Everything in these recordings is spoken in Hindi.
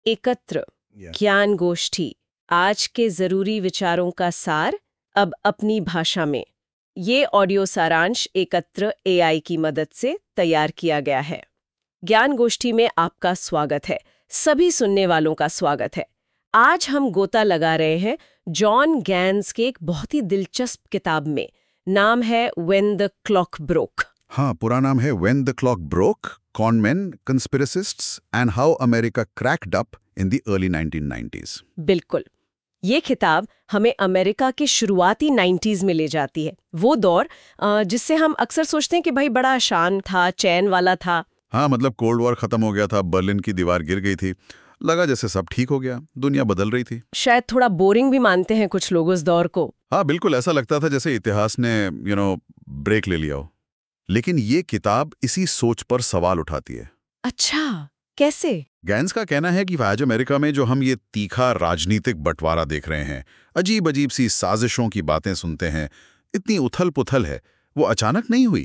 एकत्र ज्ञान गोष्ठी, आज के जरूरी विचारों का सार अब अपनी भाषा में। ये ऑडियो सारांश एकत्र एआई की मदद से तैयार किया गया है। ज्ञान गोष्ठी में आपका स्वागत है, सभी सुनने वालों का स्वागत है। आज हम गोता लगा रहे हैं जॉन गैन्स के एक बहुत ही दिलचस्प किताब में। नाम है व्हेन द क्लॉक ब्रोक। हाँ, पूरा नाम है when the clock broke, conmen, conspiracists and how America cracked up in the early 1990s। बिल्कुल, ये किताब हमें अमेरिका के शुरुआती 90s में ले जाती है। वो दौर जिससे हम अक्सर सोचते हैं कि भाई बड़ा शान था, चैन वाला था। हाँ, मतलब कोल्ड वॉर खत्म हो गया था, बर्लिन की दीवार गिर गई थी, लगा जैसे सब ठीक हो गया, दुनिया बदल रही थी। शायद थोड़ा बोरिंग भी मानते हैं कुछ लोग उस दौर को। हाँ, बिल्कुल ऐसा लगता था जैसे इतिहास ने ब्रेक ले लिया हो। लेकिन ये किताब इसी सोच पर सवाल उठाती है। अच्छा, कैसे? गैन्स का कहना है कि आज अमेरिका में जो हम ये तीखा राजनीतिक बंटवारा देख रहे हैं, अजीब अजीब सी साजिशों की बातें सुनते हैं, इतनी उथल पुथल है, वो अचानक नहीं हुई।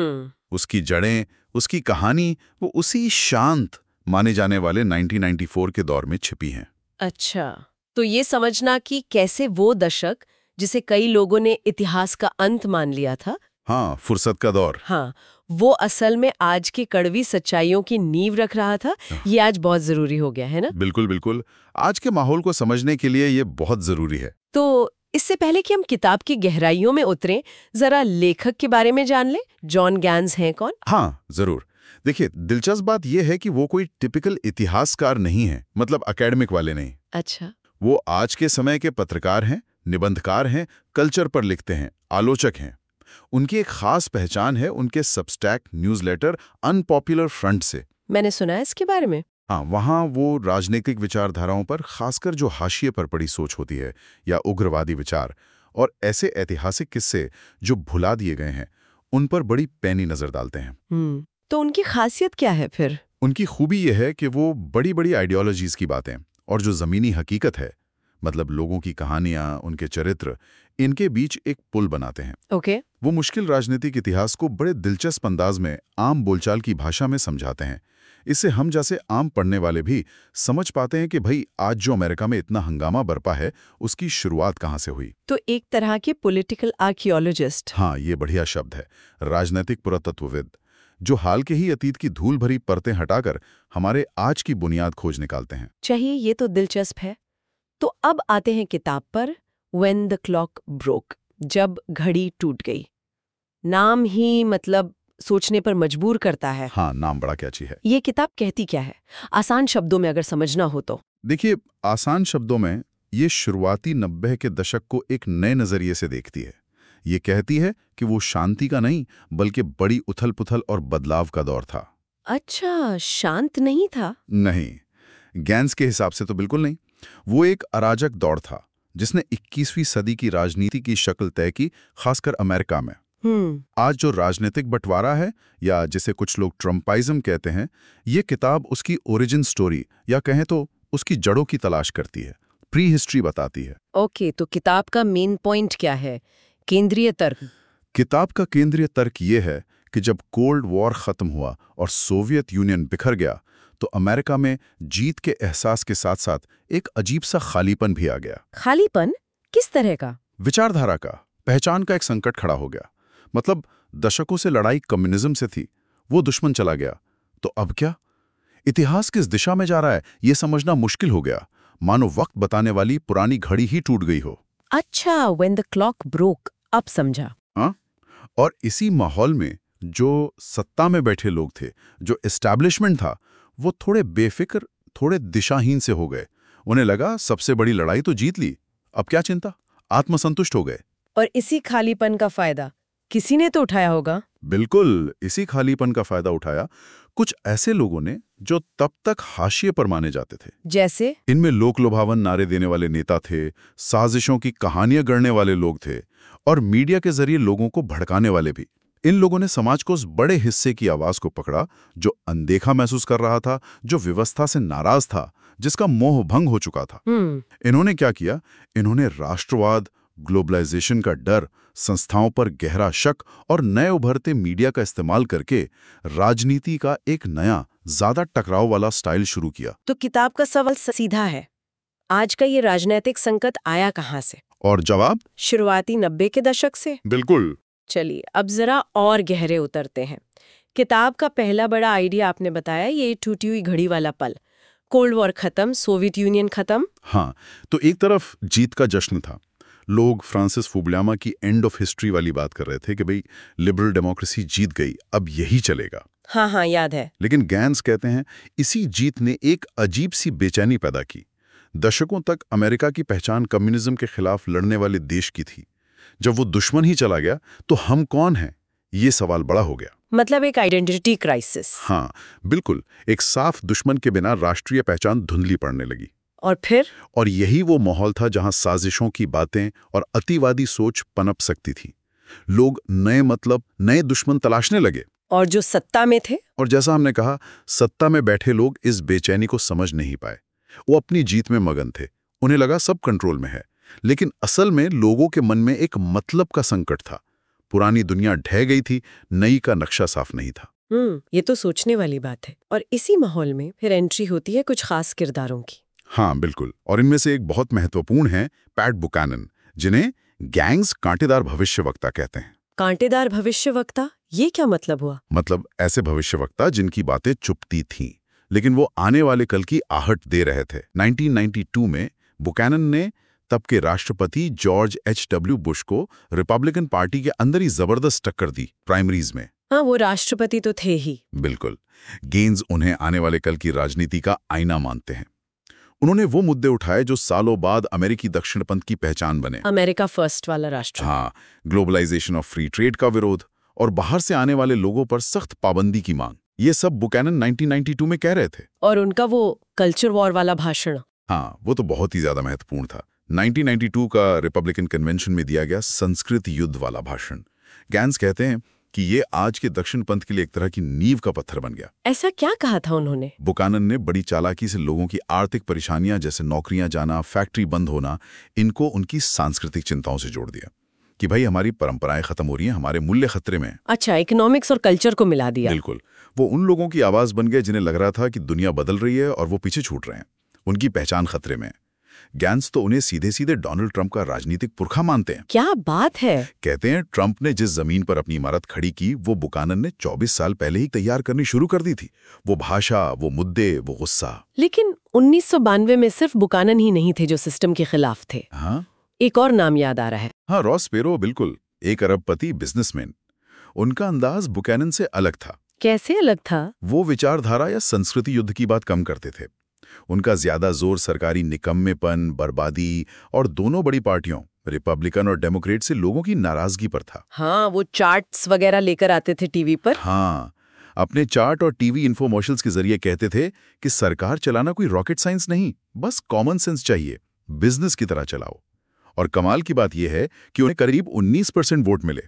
उसकी जड़ें, उसकी कहानी वो उसी शांत माने जाने वाले 1994 के दौर में छिपी हैं। अच्छा, तो ये समझना कि कैसे वो दशक जिसे कई लोगों ने इतिहास का अंत मान लिया था, हाँ, फुर्सत का दौर, हाँ, वो असल में आज की कड़वी सच्चाइयों की नींव रख रहा था। ये आज बहुत जरूरी हो गया है ना? बिल्कुल बिल्कुल। आज के माहौल को समझने के लिए ये बहुत जरूरी है। तो इससे पहले कि हम किताब की गहराइयों में उतरें, जरा लेखक के बारे में जान लें। जॉन गैन्स हैं कौन? हाँ, जरूर। देखिए, दिलचस्प बात यह है कि वो कोई टिपिकल इतिहासकार नहीं है, मतलब एकेडमिक वाले नहीं। अच्छा। वो आज के समय के पत्रकार हैं, निबंधकार हैं, कल्चर पर लिखते हैं, आलोचक हैं। उनकी एक खास पहचान है उनके सबस्टैक न्यूज़लेटर अनपॉपुलर फ्रंट से। मैंने सुना है इसके बारे में। हाँ, वहाँ वो राजनीतिक विचारधाराओं पर, खासकर जो हाशिए पर पड़ी सोच होती है या उग्रवादी विचार और ऐसे ऐतिहासिक किस्से जो भुला दिए गए हैं, उन पर बड़ी पैनी नजर डालते हैं। तो उनकी खासियत क्या है फिर? उनकी खूबी यह है कि वो बड़ी बड़ी आइडियोलॉजीज की बातें और जो ज़मीनी हकीकत है, मतलब लोगों की कहानियां, उनके चरित्र, इनके बीच एक पुल बनाते हैं। ओके। वो मुश्किल राजनीतिक इतिहास को बड़े दिलचस्प अंदाज में आम बोलचाल की भाषा में समझाते हैं। इससे हम जैसे आम पढ़ने वाले भी समझ पाते हैं कि भाई आज जो अमेरिका में इतना हंगामा बरपा है, उसकी शुरुआत कहाँ से हुई। तो एक तरह के पॉलिटिकल आर्कियोलॉजिस्ट। हाँ, ये बढ़िया शब्द है, राजनीतिक पुरातत्वविद, जो हाल के ही अतीत की धूल भरी परतें हटाकर हमारे आज की बुनियाद खोज निकालते हैं। चाहिए, ये तो दिलचस्प है। तो अब आते हैं किताब पर, व्हेन द क्लॉक ब्रोक, जब घड़ी टूट गई। नाम ही मतलब सोचने पर मजबूर करता है। हाँ, नाम बड़ा कैची है। ये किताब कहती क्या है, आसान शब्दों में अगर समझना हो तो? देखिए, आसान शब्दों में ये शुरुआती 90 के दशक को एक नए नजरिए से देखती है। ये कहती है कि वो शांति का नहीं, बल्कि बड़ी उथल-पुथल और बदलाव का दौर था। अच्छा, शांत नहीं था? नहीं, गैन्स के हिसाब से तो बिल्कुल नहीं। वो एक अराजक दौर था जिसने 21वीं सदी की राजनीति की शक्ल तय की, खासकर अमेरिका में। आज जो राजनीतिक बंटवारा है, या जिसे कुछ लोग ट्रम्पाइज्म कहते हैं, ये किताब उसकी ओरिजिन स्टोरी या कहें तो उसकी जड़ों की तलाश करती है, प्री हिस्ट्री बताती है। ओके, तो किताब का मेन पॉइंट क्या है, केंद्रीय तर्क? किताब का केंद्रीय तर्क ये है कि जब कोल्ड वॉर खत्म हुआ और सोवियत यूनियन बिखर गया, तो अमेरिका में जीत के एहसास के साथ साथ एक अजीब सा खालीपन भी आ गया। खालीपन? किस तरह का? विचारधारा का, पहचान का एक संकट खड़ा हो गया। मतलब दशकों से लड़ाई कम्युनिज्म से थी, वो दुश्मन चला गया, तो अब क्या? इतिहास किस दिशा में जा रहा है, ये समझना मुश्किल हो गया, मानो वक्त बताने वाली पुरानी घड़ी ही टूट गई हो। अच्छा, व्हेन द क्लॉक ब्रोक, अब समझा। हाँ, और इसी माहौल में जो सत्ता में बैठे लोग थे, जो एस्टैब्लिशमेंट था, वो थोड़े बेफिक्र, थोड़े दिशाहीन से हो गए। उन्हें लगा सबसे बड़ी लड़ाई तो जीत ली, अब क्या चिंता, आत्मसंतुष्ट हो गए। और इसी खालीपन का फायदा किसी ने तो उठाया होगा। बिल्कुल, इसी खालीपन का फायदा उठाया कुछ ऐसे लोगों ने जो तब तक हाशिए पर माने जाते थे। जैसे? इनमें लोक लुभावन नारे देने वाले नेता थे, साजिशों की कहानियां गढ़ने वाले लोग थे और मीडिया के जरिए लोगों को भड़काने वाले भी। इन लोगों ने समाज को उस बड़े हिस्से की आवाज को पकड़ा जो अनदेखा महसूस कर रहा था, जो व्यवस्था से नाराज था, जिसका मोह भंग हो चुका था। इन्होंने क्या किया? इन्होंने राष्ट्रवाद, ग्लोबलाइजेशन का डर, संस्थाओं पर गहरा शक और नए उभरते मीडिया का इस्तेमाल करके राजनीति का एक नया ज्यादा टकराव वाला स्टाइल शुरू किया। तो किताब का सवाल सीधा है, आज का ये राजनीतिक संकट आया कहाँ से? और जवाब शुरुआती 90 के दशक से। बिल्कुल। चलिए अब जरा और गहरे उतरते हैं। किताब का पहला बड़ा आइडिया आपने बताया, ये टूटी हुई घड़ी वाला पल, कोल्ड वॉर खत्म, सोवियत यूनियन खत्म। हाँ, तो एक तरफ जीत का जश्न था, लोग फ्रांसिस फुकुयामा की एंड ऑफ हिस्ट्री वाली बात कर रहे थे कि भाई लिबरल डेमोक्रेसी जीत गई, अब यही चलेगा। हाँ, याद है। लेकिन गैंस कहते हैं इसी जीत ने एक अजीब सी बेचैनी पैदा की। दशकों तक अमेरिका की पहचान कम्युनिज्म के खिलाफ लड़ने वाले देश की थी। जब वो दुश्मन ही चला गया तो हम कौन हैं, ये सवाल बड़ा हो गया। मतलब एक आइडेंटिटी क्राइसिस। हाँ बिल्कुल, एक साफ दुश्मन के बिना राष्ट्रीय पहचान धुंधली पड़ने लगी। और फिर? और यही वो माहौल था जहां साजिशों की बातें और अतिवादी सोच पनप सकती थी। लोग नए मतलब, नए दुश्मन तलाशने लगे। और जो सत्ता में थे? और जैसा हमने कहा, सत्ता में बैठे लोग इस बेचैनी को समझ नहीं पाए। वो अपनी जीत में मगन थे, उन्हें लगा सब कंट्रोल में है। लेकिन असल में लोगों के मन में एक मतलब का संकट था। पुरानी दुनिया ढह गई थी, नई का नक्शा साफ नहीं था। ये तो सोचने वाली बात है। और इसी माहौल में फिर एंट्री होती है कुछ खास किरदारों की। हाँ बिल्कुल, और इनमें से एक बहुत महत्वपूर्ण है पैट बुकानन, जिन्हें गैंग्स कांटेदार भविष्यवक्ता कहते हैं। कांटेदार भविष्यवक्ता, ये क्या मतलब हुआ? मतलब ऐसे भविष्यवक्ता जिनकी बातें चुपती थीं, लेकिन वो आने वाले कल की आहट दे रहे थे। 1992 में बुकानन ने तब के राष्ट्रपति जॉर्ज H.W. बुश को रिपब्लिकन पार्टी के अंदर ही जबरदस्त टक्कर दी प्राइमरीज में। हाँ, वो राष्ट्रपति तो थे ही। बिल्कुल। गेंज उन्हें आने वाले कल की राजनीति का आईना मानते हैं। उन्होंने वो मुद्दे उठाए जो सालों बाद अमेरिकी दक्षिणपंथ की पहचान बने। अमेरिका फर्स्ट वाला राष्ट्र। हाँ, ग्लोबलाइजेशन ऑफ फ्री ट्रेड का विरोध और बाहर से आने वाले लोगों पर सख्त पाबंदी की मांग, ये सब बुकानन 1992 में कह रहे थे। और उनका वो कल्चर वॉर वाला भाषण, हाँ, वो तो बहुत ही ज्यादा महत्वपूर्ण था। 1992 का रिपब्लिकन कन्वेंशन में दिया गया संस्कृत युद्ध वाला भाषण। गैंस कहते हैं कि ये आज के दक्षिणपंथ के लिए एक तरह की नींव का पत्थर बन गया। ऐसा क्या कहा था उन्होंने? बुकानन ने बड़ी चालाकी से लोगों की आर्थिक परेशानियां, जैसे नौकरियां जाना, फैक्ट्री बंद होना, इनको उनकी सांस्कृतिक चिंताओं से जोड़ दिया कि भाई हमारी परंपराएं खत्म हो रही हैं, हमारे मूल्य खतरे में। अच्छा, इकोनॉमिक्स और कल्चर को मिला दिया। बिल्कुल। वो उन लोगों की आवाज बन गए जिन्हें लग रहा था कि दुनिया बदल रही है और वो पीछे छूट रहे हैं, उनकी पहचान खतरे में। गैंस तो उन्हें सीधे सीधे डोनाल्ड ट्रंप का राजनीतिक पुरखा मानते हैं। क्या बात है! कहते हैं ट्रंप ने जिस जमीन पर अपनी इमारत खड़ी की, वो बुकानन ने 24 साल पहले ही तैयार करनी शुरू कर दी थी। वो भाषा, वो मुद्दे, वो गुस्सा। लेकिन 1992 में सिर्फ बुकानन ही नहीं थे जो सिस्टम के खिलाफ थे। हाँ, एक और नाम याद आ रहा है। हाँ, रॉस पेरो, बिल्कुल, एक अरबपति बिजनेसमैन। उनका अंदाज बुकानन से अलग था। कैसे अलग था? वो विचारधारा या संस्कृति युद्ध की बात कम करते थे। उनका ज्यादा जोर सरकारी निकम्मेपन, बर्बादी और दोनों बड़ी पार्टियों रिपब्लिकन और डेमोक्रेट से लोगों की नाराजगी पर था। हाँ, वो चार्ट्स वगैरह लेकर आते थे टीवी पर। हाँ, अपने चार्ट और टीवी इन्फोमर्शियल्स के जरिए कहते थे कि सरकार चलाना कोई रॉकेट साइंस नहीं, बस कॉमन सेंस चाहिए, बिजनेस की तरह चलाओ। और कमाल की बात यह है कि उन्हें करीब 19% वोट मिले।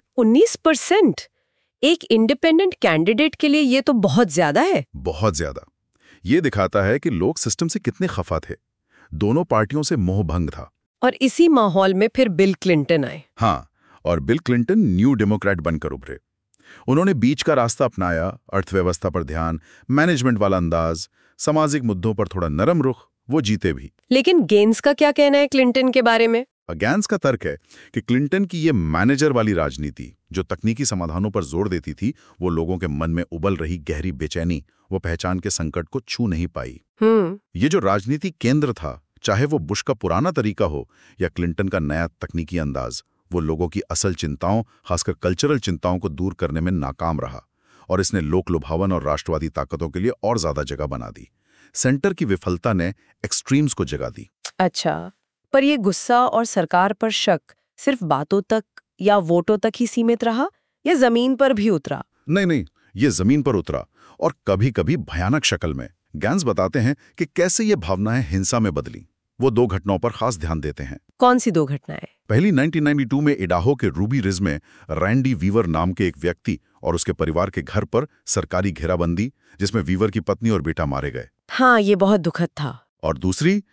19%? एक इंडिपेंडेंट कैंडिडेट के लिए ये तो बहुत ज्यादा है। बहुत ज्यादा। ये दिखाता है कि लोग सिस्टम से कितने खफा थे। दोनों पार्टियों से मोहभंग था। और इसी माहौल में फिर बिल क्लिंटन आए। हाँ, और बिल क्लिंटन न्यू डेमोक्रेट बनकर उभरे। उन्होंने बीच का रास्ता अपनाया, अर्थव्यवस्था पर ध्यान, मैनेजमेंट वाला अंदाज, सामाजिक मुद्दों पर थोड़ा नरम रुख। वो जीते भी। लेकिन गेंस का क्या कहना है क्लिंटन के बारे में? गैंस का तर्क है कि क्लिंटन की ये मैनेजर वाली राजनीति, जो तकनीकी समाधानों पर जोर देती थी, वो लोगों के मन में उबल रही गहरी बेचैनी, वो पहचान के संकट को छू नहीं पाई। ये जो राजनीति केंद्र था, चाहे वो बुश का पुराना तरीका हो या क्लिंटन का नया तकनीकी अंदाज, वो लोगों की असल चिंताओं, खासकर कल्चरल चिंताओं को दूर करने में नाकाम रहा। और इसने लोक लुभावन और राष्ट्रवादी ताकतों के लिए और ज्यादा जगह बना दी। सेंटर की विफलता ने एक्सट्रीम्स को जगह दी। अच्छा, पर ये गुस्सा और सरकार पर शक सिर्फ बातों तक या वोटों तक ही सीमित रहा या जमीन पर भी उतरा? नहीं, ये जमीन पर उतरा, और कभी कभी भयानक शक्ल में। गैंस बताते हैं कि कैसे ये भावनाएं हिंसा में बदली। वो 2 घटनाओं पर खास ध्यान देते हैं। कौन सी 2 घटनाएं? पहली 1992 में इडाहो के रूबी रिज में रैंडी वीवर नाम के एक व्यक्ति और उसके परिवार के घर पर सरकारी घेराबंदी, जिसमें वीवर की पत्नी और बेटा मारे गए। हाँ, ये बहुत दुखद था। और दूसरी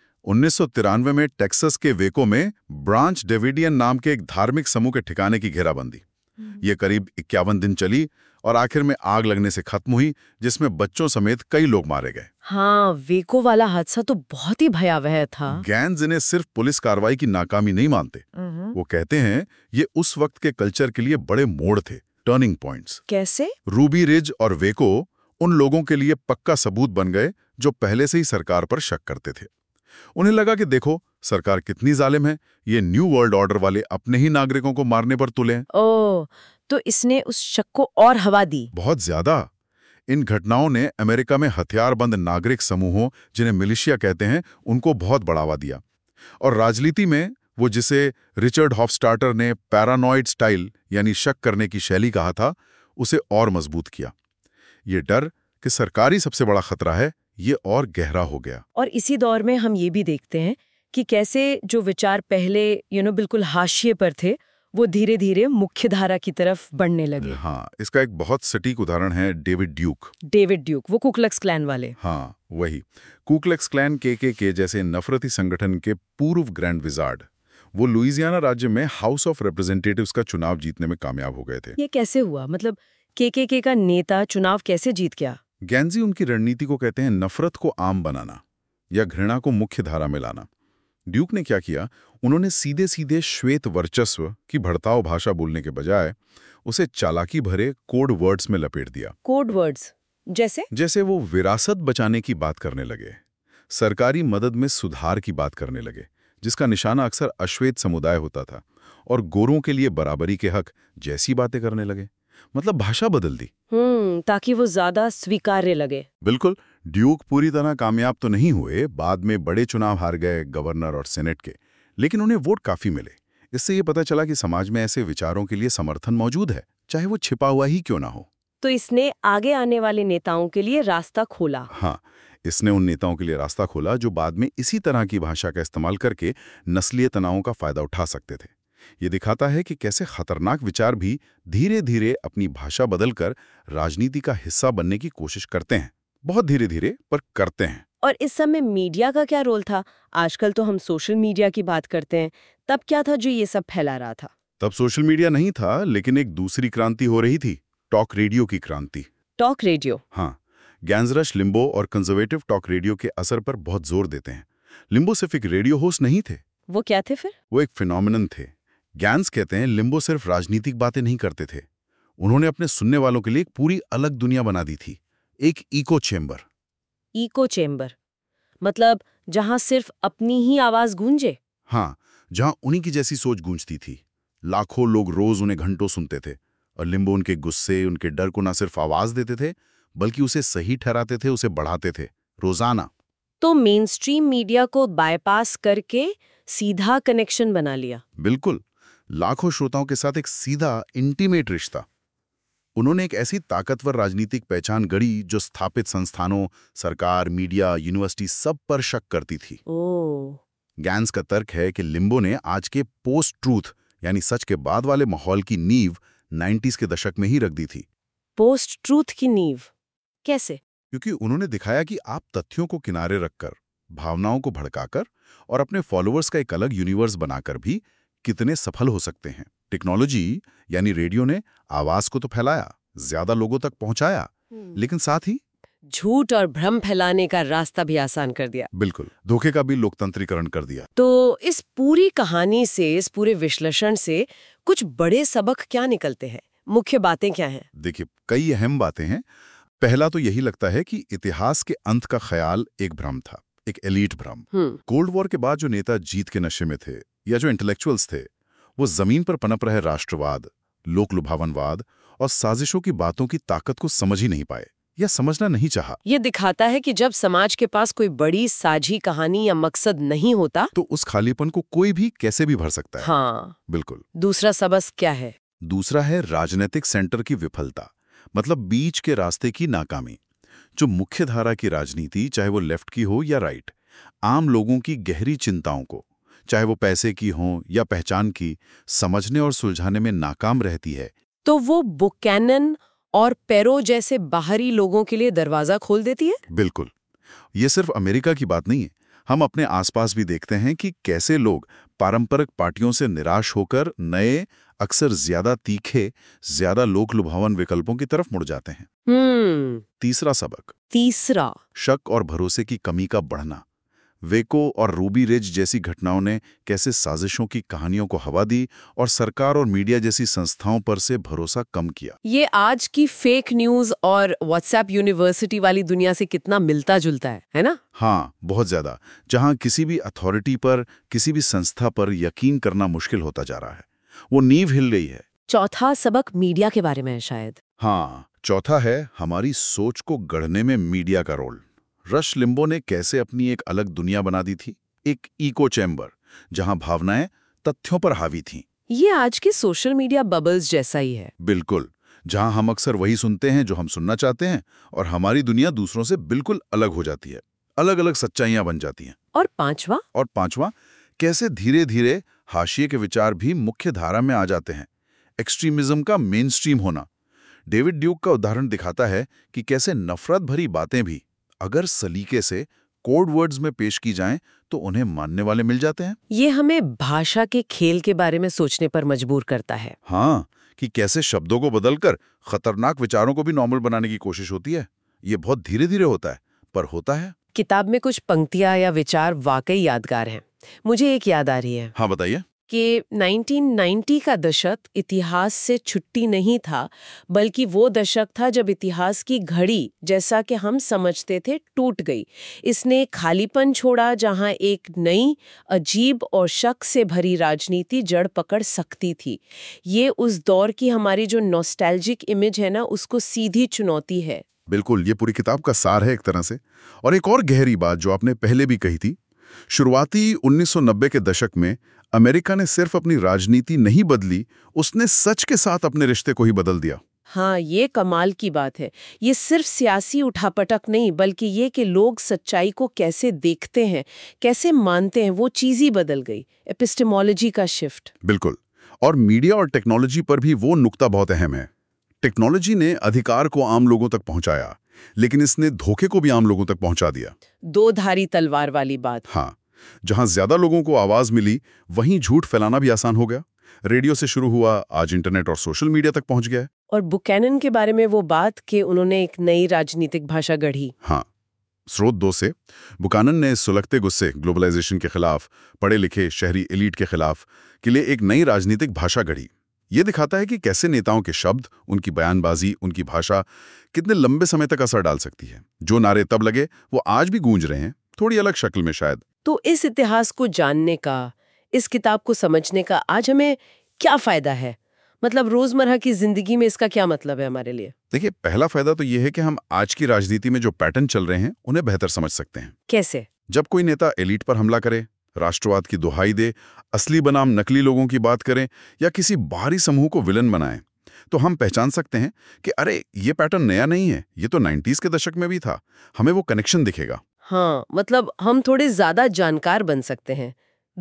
1993 में टेक्सास के वेको में ब्रांच डेविडियन नाम के एक धार्मिक समूह के ठिकाने की घेराबंदी। ये करीब 51 दिन चली और आखिर में आग लगने से खत्म हुई, जिसमें बच्चों समेत कई लोग मारे गए। हाँ, वेको वाला हादसा तो बहुत ही भयावह था। गैंज इन्हें सिर्फ पुलिस कार्रवाई की नाकामी नहीं मानते। वो कहते हैं ये उस वक्त के कल्चर के लिए बड़े मोड़ थे, टर्निंग पॉइंट्स। कैसे? रूबी रिज और वेको उन लोगों के लिए पक्का सबूत बन गए जो पहले से ही सरकार पर शक करते थे। उन्हें लगा कि देखो सरकार कितनी जालिम है, ये न्यू वर्ल्ड ऑर्डर वाले अपने ही नागरिकों को मारने पर तुले हैं। ओह, तो इसने उस शक को और हवा दी। बहुत ज्यादा। इन घटनाओं ने अमेरिका में हथियारबंद नागरिक समूहों, जिन्हें मिलिशिया कहते हैं, उनको बहुत बढ़ावा दिया। और राजनीति में वो जिसे रिचर्ड हॉफस्टाटर ने पैरानॉइड स्टाइल यानी शक करने की शैली कहा था, उसे और मजबूत किया। ये डर कि सरकारी सबसे बड़ा खतरा है, ये और गहरा हो गया। और इसी दौर में हम ये भी देखते हैं कि कैसे जो विचार पहले बिल्कुल हाशिए पर थे, वो धीरे धीरे मुख्य धारा की तरफ बढ़ने लगे। हाँ, इसका एक बहुत सटीक उदाहरण है डेविड ड्यूक। डेविड ड्यूक, वो कू क्लक्स क्लैन वाले। हाँ, वही। कू क्लक्स क्लैन के जैसे नफरती संगठन के पूर्व ग्रैंड विजार्ड। वो लुइजियाना राज्य में हाउस ऑफ रिप्रेजेंटेटिव्स का चुनाव जीतने में कामयाब हो गए थे। ये कैसे हुआ? मतलब के का नेता चुनाव कैसे जीत गया? गैंजी उनकी रणनीति को कहते हैं नफरत को आम बनाना या घृणा को मुख्य धारा में लाना। ड्यूक ने क्या किया, उन्होंने सीधे सीधे श्वेत वर्चस्व की भड़काऊ भाषा बोलने के बजाय उसे चालाकी भरे कोड वर्ड्स में लपेट दिया। कोड वर्ड्स जैसे वो विरासत बचाने की बात करने लगे, सरकारी मदद में सुधार की बात करने लगे, जिसका निशाना अक्सर अश्वेत समुदाय होता था, और गोरों के लिए बराबरी के हक जैसी बातें करने लगे। मतलब भाषा बदल दी। ताकि वो ज्यादा स्वीकार्य लगे। बिल्कुल। ड्यूक पूरी तरह कामयाब तो नहीं हुए, बाद में बड़े चुनाव हार गए गवर्नर और सेनेट के, लेकिन उन्हें वोट काफी मिले। इससे ये पता चला कि समाज में ऐसे विचारों के लिए समर्थन मौजूद है, चाहे वो छिपा हुआ ही क्यों ना हो। तो इसने आगे आने वाले नेताओं के लिए रास्ता खोला। हाँ, इसने उन नेताओं के लिए रास्ता खोला जो बाद में इसी तरह की भाषा का इस्तेमाल करके नस्लीय तनावों का फायदा उठा सकते थे। ये दिखाता है कि कैसे खतरनाक विचार भी धीरे धीरे अपनी भाषा बदलकर राजनीति का हिस्सा बनने की कोशिश करते हैं। बहुत धीरे धीरे, पर करते हैं। और इस समय मीडिया का क्या रोल था? आजकल तो हम सोशल मीडिया की बात करते हैं, तब क्या था जो ये सब फैला रहा था? तब सोशल मीडिया नहीं था, लेकिन एक दूसरी क्रांति हो रही थी, टॉक रेडियो की क्रांति। Talk radio? हाँ, गैंजरश लिम्बो और कंजर्वेटिव टॉक रेडियो के असर पर बहुत जोर देते हैं। लिम्बो सिर्फ एक रेडियो होस्ट नहीं थे। वो क्या थे फिर? वो एक फिनोमिनन थे। गैंज कहते हैं लिम्बो सिर्फ राजनीतिक बातें नहीं करते थे, उन्होंने अपने सुनने वालों के लिए एक पूरी अलग दुनिया बना दी थी, एक इको चेम्बर। इको चेम्बर मतलब जहां सिर्फ अपनी ही आवाज गूंजे? हाँ, जहां उन्हीं की जैसी सोच गूंजती थी। लाखों लोग रोज उन्हें घंटों सुनते थे, और लिम्बो उनके गुस्से, उनके डर को न सिर्फ आवाज देते थे, बल्कि उसे सही ठहराते थे, उसे बढ़ाते थे रोजाना। तो मेन स्ट्रीम मीडिया को बायपास करके सीधा कनेक्शन बना लिया। बिल्कुल, लाखों श्रोताओं के साथ एक सीधा इंटीमेट रिश्ता। उन्होंने एक ऐसी ताकतवर राजनीतिक पहचान गढ़ी जो स्थापित संस्थानों, सरकार, मीडिया, यूनिवर्सिटी सब पर शक करती थी। गैंज का तर्क है कि लिम्बो ने आज के पोस्ट ट्रूथ यानी सच के बाद वाले माहौल की नींव 90s के दशक में ही रख दी थी। पोस्ट ट्रूथ की नींव कैसे? क्योंकि उन्होंने दिखाया कि आप तथ्यों को किनारे रखकर, भावनाओं को भड़काकर और अपने फॉलोअर्स का एक अलग यूनिवर्स बनाकर भी कितने सफल हो सकते हैं। टेक्नोलॉजी यानी रेडियो ने आवाज को तो फैलाया, ज्यादा लोगों तक पहुंचाया, लेकिन साथ ही झूठ और भ्रम फैलाने का रास्ता भी आसान कर दिया। बिल्कुल, धोखे का भी लोकतंत्रीकरण कर दिया। तो इस पूरी कहानी से, इस पूरे विश्लेषण से कुछ बड़े सबक क्या निकलते हैं? मुख्य बातें क्या हैं? देखिए, कई अहम बातें हैं। पहला तो यही लगता है कि इतिहास के अंत का ख्याल एक भ्रम था, एक एलीट भ्रम। कोल्ड वॉर के बाद जो नेता जीत के नशे में थे या जो इंटेलेक्चुअल्स थे, वो जमीन पर पनप रहे राष्ट्रवाद, लोक लुभावनवाद और साजिशों की बातों की ताकत को समझ ही नहीं पाए या समझना नहीं चाहा। ये दिखाता है कि जब समाज के पास कोई बड़ी साझी कहानी या मकसद नहीं होता, तो उस खालीपन को कोई भी कैसे भी भर सकता है। हाँ, बिल्कुल। दूसरा सबक क्या है? दूसरा है राजनीतिक सेंटर की विफलता, मतलब बीच के रास्ते की नाकामी। जो मुख्य धारा की राजनीति, चाहे वो लेफ्ट की हो या राइट, आम लोगों की गहरी चिंताओं को, चाहे वो पैसे की हो या पहचान की, समझने और सुलझाने में नाकाम रहती है। तो वो बुकैनन और पेरो जैसे बाहरी लोगों के लिए दरवाजा खोल देती है। बिल्कुल। ये सिर्फ अमेरिका की बात नहीं है, हम अपने आसपास भी देखते हैं कि कैसे लोग पारंपरिक पार्टियों से निराश होकर नए अक्सर ज्यादा तीखे, ज्यादा लोक लुभावन विकल्पों की तरफ मुड़ जाते हैं। तीसरा सबक, तीसरा, शक और भरोसे की कमी का बढ़ना। वेको और रूबी रिज जैसी घटनाओं ने कैसे साजिशों की कहानियों को हवा दी और सरकार और मीडिया जैसी संस्थाओं पर से भरोसा कम किया। ये आज की फेक न्यूज और व्हाट्सएप यूनिवर्सिटी वाली दुनिया से कितना मिलता जुलता है ना? हाँ, बहुत ज्यादा। जहां किसी भी अथॉरिटी पर, किसी भी संस्था पर यकीन करना मुश्किल होता जा रहा है। वो नींव हिल गई है। चौथा सबक मीडिया के बारे में है शायद। हाँ, चौथा है हमारी सोच को गढ़ने में मीडिया का रोल। रश लिम्बो ने कैसे अपनी एक अलग दुनिया बना दी थी, एक इको चैम्बर, जहां भावनाएं तथ्यों पर हावी थीं। ये आज के सोशल मीडिया बबल्स जैसा ही है। बिल्कुल, जहां हम अक्सर वही सुनते हैं जो हम सुनना चाहते हैं और हमारी दुनिया दूसरों से बिल्कुल अलग हो जाती है। अलग अलग सच्चाइयां बन जाती हैं। और पांचवा, कैसे धीरे धीरे हाशिए के विचार भी मुख्य धारा में आ जाते हैं। एक्सट्रीमिज्म का मेन स्ट्रीम होना। डेविड ड्यूक का उदाहरण दिखाता है कि कैसे नफरत भरी बातें भी अगर सलीके से कोड वर्ड्स में पेश की जाएं तो उन्हें मानने वाले मिल जाते हैं। ये हमें भाषा के खेल के बारे में सोचने पर मजबूर करता है। हाँ, कि कैसे शब्दों को बदलकर खतरनाक विचारों को भी नॉर्मल बनाने की कोशिश होती है। ये बहुत धीरे धीरे होता है, पर होता है। किताब में कुछ पंक्तियां या विचार वाकई यादगार हैं। मुझे एक याद आ रही है। हाँ, बताइए। कि 1990 का दशक इतिहास से छुट्टी नहीं था, बल्कि वो दशक था जब इतिहास की घड़ी, जैसा कि हम समझते थे, टूट गई। इसने खालीपन छोड़ा जहां एक नई, अजीब और शक से भरी राजनीति जड़ पकड़ सकती थी। ये उस दौर की हमारी जो नॉस्टैल्जिक इमेज है ना, उसको सीधी चुनौती है। बिल्कुल, ये पूरी किताब का सार है एक तरह से। और एक और गहरी बात जो आपने पहले भी कही थी, शुरुआती 1990 के दशक में अमेरिका ने सिर्फ अपनी राजनीति नहीं बदली, उसने सच के साथ अपने रिश्ते को ही बदल दिया। हाँ, ये कमाल की बात है। ये सिर्फ सियासी उठापटक नहीं, बल्कि ये कि लोग सच्चाई को कैसे देखते हैं, कैसे मानते हैं, वो चीज ही बदल गई। एपिस्टेमोलॉजी का शिफ्ट। बिल्कुल। और मीडिया और टेक्नोलॉजी पर भी वो नुक्ता बहुत अहम है। टेक्नोलॉजी ने अधिकार को आम लोगों तक पहुंचाया, लेकिन इसने धोखे को भी आम लोगों तक पहुंचा दिया। दो धारी तलवार वाली बात। हाँ, जहां ज्यादा लोगों को आवाज मिली, वहीं झूठ फैलाना भी आसान हो गया। रेडियो से शुरू हुआ, आज इंटरनेट और सोशल मीडिया तक पहुंच गया है। और बुकैनन के बारे में वो बात कि उन्होंने एक नई राजनीतिक भाषा गढ़ी। हाँ, स्रोत 2 से बुकानन ने सुलगते गुस्से, ग्लोबलाइजेशन के खिलाफ, पढ़े लिखे शहरी एलीट के खिलाफ के लिए एक नई राजनीतिक भाषा गढ़ी। ये दिखाता है कि कैसे नेताओं के शब्द, उनकी बयानबाजी, उनकी भाषा कितने लंबे समय तक असर डाल सकती है। जो नारे तब लगे, वो आज भी गूंज रहे हैं, थोड़ी अलग शक्ल में शायद। तो इस इतिहास को जानने का, इस किताब को समझने का आज हमें क्या फायदा है? मतलब रोजमर्रा की जिंदगी में इसका क्या मतलब है हमारे लिए? देखिए, पहला फायदा तो ये है कि हम आज की राजनीति में जो पैटर्न चल रहे हैं, उन्हें बेहतर समझ सकते हैं। कैसे? जब कोई नेता एलीट पर हमला करे, राष्ट्रवाद की दुहाई दे, असली बनाम नकली लोगों की बात करें या किसी बाहरी समूह को विलन बनाए, तो हम पहचान सकते हैं कि अरे, ये पैटर्न नया नहीं है, ये तो 90s के दशक में भी था। हमें वो कनेक्शन दिखेगा। हाँ, मतलब हम थोड़े ज्यादा जानकार बन सकते हैं।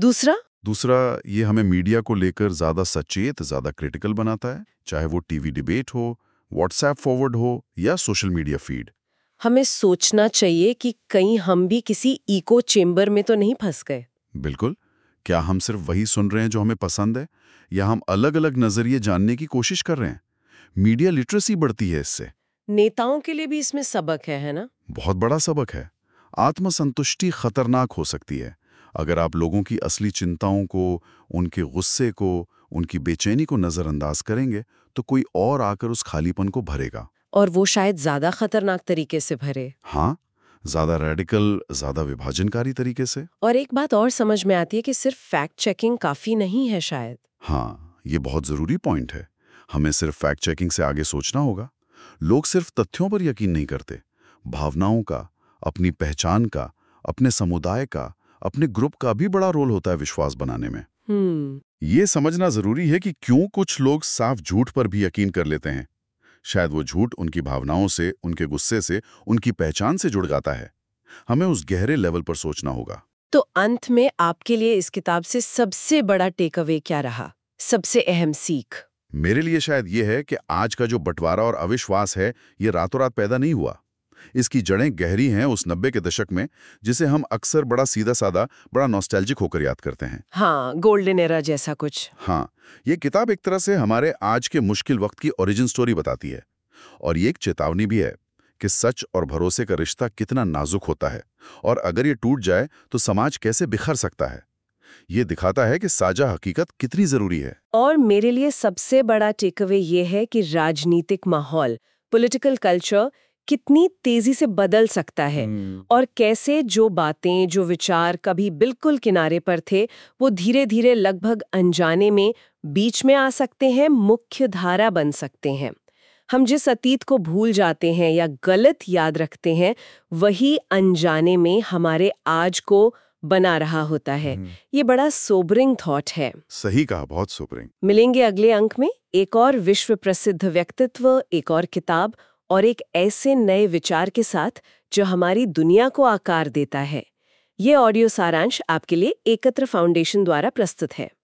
दूसरा, ये हमें मीडिया को लेकर ज्यादा सचेत, ज्यादा क्रिटिकल बनाता है। चाहे वो टीवी डिबेट हो, व्हाट्सएप फॉरवर्ड हो या सोशल मीडिया फीड। हमें सोचना चाहिए कि कहीं हम भी किसी इको चेम्बर में तो नहीं फंस गए। बिल्कुल। क्या हम सिर्फ वही सुन रहे हैं जो हमें पसंद है, या हम अलग अलग नजरिए जानने की कोशिश कर रहे हैं? मीडिया लिटरेसी बढ़ती है इससे। नेताओं के लिए भी इसमें सबक है ना? बहुत बड़ा सबक है। आत्मसंतुष्टि खतरनाक हो सकती है। अगर आप लोगों की असली चिंताओं को, उनके गुस्से को, उनकी बेचैनी को नजरअंदाज करेंगे, तो कोई और आकर उस खालीपन को भरेगा। और वो शायद ज्यादा खतरनाक तरीके से भरे। हाँ, ज्यादा रेडिकल, ज्यादा विभाजनकारी तरीके से। और एक बात और समझ में आती है कि सिर्फ फैक्ट चेकिंग काफी नहीं है शायद। हाँ, ये बहुत जरूरी पॉइंट है। हमें सिर्फ फैक्ट चेकिंग से आगे सोचना होगा। लोग सिर्फ तथ्यों पर यकीन नहीं करते, भावनाओं का, अपनी पहचान का, अपने समुदाय का, अपने ग्रुप का भी बड़ा रोल होता है विश्वास बनाने में। ये समझना जरूरी है कि क्यों कुछ लोग साफ झूठ पर भी यकीन कर लेते हैं। शायद वो झूठ उनकी भावनाओं से, उनके गुस्से से, उनकी पहचान से जुड़ जाता है। हमें उस गहरे लेवल पर सोचना होगा। तो अंत में आपके लिए इस किताब से सबसे बड़ा टेक अवे क्या रहा? सबसे अहम सीख? मेरे लिए शायद ये है कि आज का जो बंटवारा और अविश्वास है, ये रातों रात पैदा नहीं हुआ। इसकी जड़ें गहरी हैं उस 90 के दशक में, जिसे हम अक्सर बड़ा सीधा-सादा, बड़ा नॉस्टैल्जिक होकर याद करते हैं। हाँ, गोल्डन एरा जैसा कुछ। हाँ, ये किताब एक तरह से हमारे आज के मुश्किल वक्त की ओरिजिन स्टोरी बताती है। और ये एक चेतावनी भी है कि सच और भरोसे का रिश्ता कितना नाजुक होता है, और अगर ये टूट जाए तो समाज कैसे बिखर सकता है। ये दिखाता है कि साझा हकीकत कितनी जरूरी है। और मेरे लिए सबसे बड़ा टेकअवे ये है कि राजनीतिक माहौल, पॉलिटिकल कल्चर कितनी तेजी से बदल सकता है और कैसे जो बातें, जो विचार कभी बिल्कुल किनारे पर थे, वो धीरे धीरे लगभग अनजाने में बीच में आ सकते हैं, मुख्य धारा बन सकते हैं। हम जिस अतीत को भूल जाते हैं या गलत याद रखते हैं, वही अनजाने में हमारे आज को बना रहा होता है। ये बड़ा सोबरिंग थॉट है। सही कहा, बहुत सोबरिंग। मिलेंगे अगले अंक में एक और विश्व प्रसिद्ध व्यक्तित्व, एक और किताब और एक ऐसे नए विचार के साथ जो हमारी दुनिया को आकार देता है। ये ऑडियो सारांश आपके लिए एकत्र फाउंडेशन द्वारा प्रस्तुत है।